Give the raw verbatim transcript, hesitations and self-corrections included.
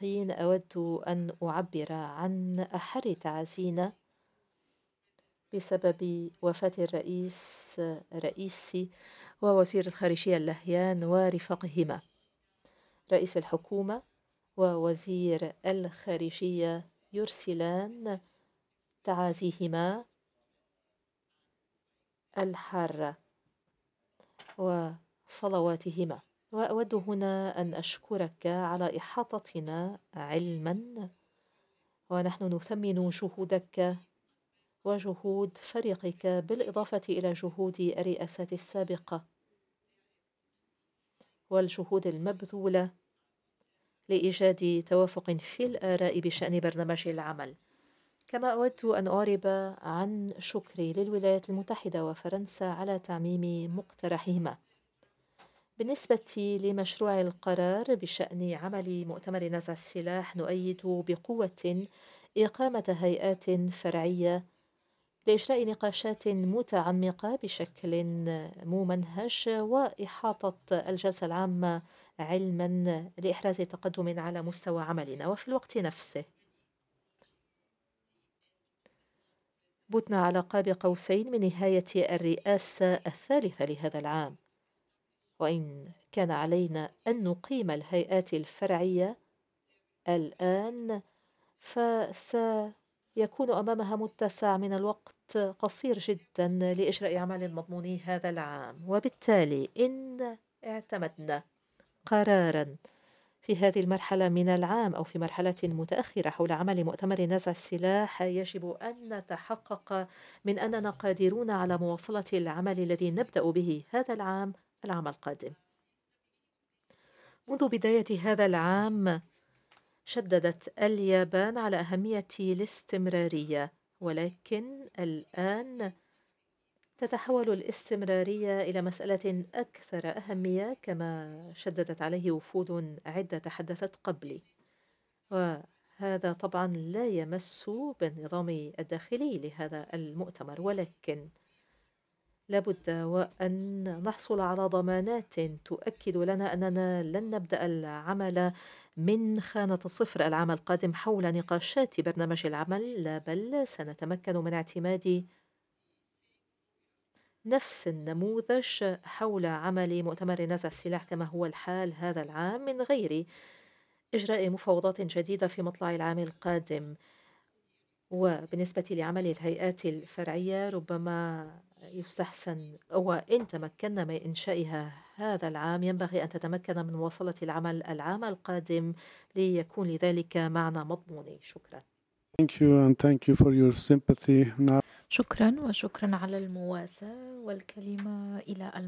المستمعين، أود أن أعبر عن أحر تعازينا بسبب وفاة الرئيس رئيسي ووزير الخارجية اللهيان ورفاقهما. رئيس الحكومة ووزير الخارجية يرسلان تعازيهما الحارة وصلواتهما. وأود هنا أن أشكرك على إحاطتنا علما، ونحن نثمن جهودك وجهود فريقك بالإضافة إلى جهود الرئاسات السابقة والجهود المبذولة لإيجاد توافق في الآراء بشأن برنامج العمل. كما أود أن أعرب عن شكري للولايات المتحدة وفرنسا على تعميم مقترحهما بالنسبة لمشروع القرار بشأن عمل مؤتمر نزع السلاح. نؤيد بقوة إقامة هيئات فرعية لإجراء نقاشات متعمقة بشكل ممنهج وإحاطة الجلسة العامة علما لإحراز تقدم على مستوى عملنا. وفي الوقت نفسه بتنا على قاب قوسين من نهاية الرئاسة الثالثة لهذا العام، وإن كان علينا أن نقيم الهيئات الفرعية الآن فسيكون أمامها متسع من الوقت قصير جدا لإجراء عمل مضموني هذا العام. وبالتالي إن اعتمدنا قرارا في هذه المرحلة من العام أو في مرحلة متأخرة حول عمل مؤتمر نزع السلاح، يجب أن نتحقق من أننا قادرون على مواصلة العمل الذي نبدأ به هذا العام العام القادم. منذ بداية هذا العام شددت اليابان على أهمية الاستمرارية، ولكن الآن تتحول الاستمرارية إلى مسألة أكثر أهمية كما شددت عليه وفود عدة تحدثت قبلي. وهذا طبعا لا يمس بالنظام الداخلي لهذا المؤتمر، ولكن لابد وأن نحصل على ضمانات تؤكد لنا أننا لن نبدأ العمل من خانة الصفر العام القادم حول نقاشات برنامج العمل، لا بل سنتمكن من اعتماد نفس النموذج حول عمل مؤتمر نزع السلاح كما هو الحال هذا العام من غير إجراء مفاوضات جديدة في مطلع العام القادم. وبالنسبة لعمل الهيئات الفرعية ربما يستحسن أو إن تمكنا من إنشائها هذا العام ينبغي أن تتمكن من مواصلة العمل العام القادم ليكون لذلك معنى مضموني. شكرا. Thank you and thank you for your sympathy. Now شكرا وشكرا على المواساة. والكلمة إلى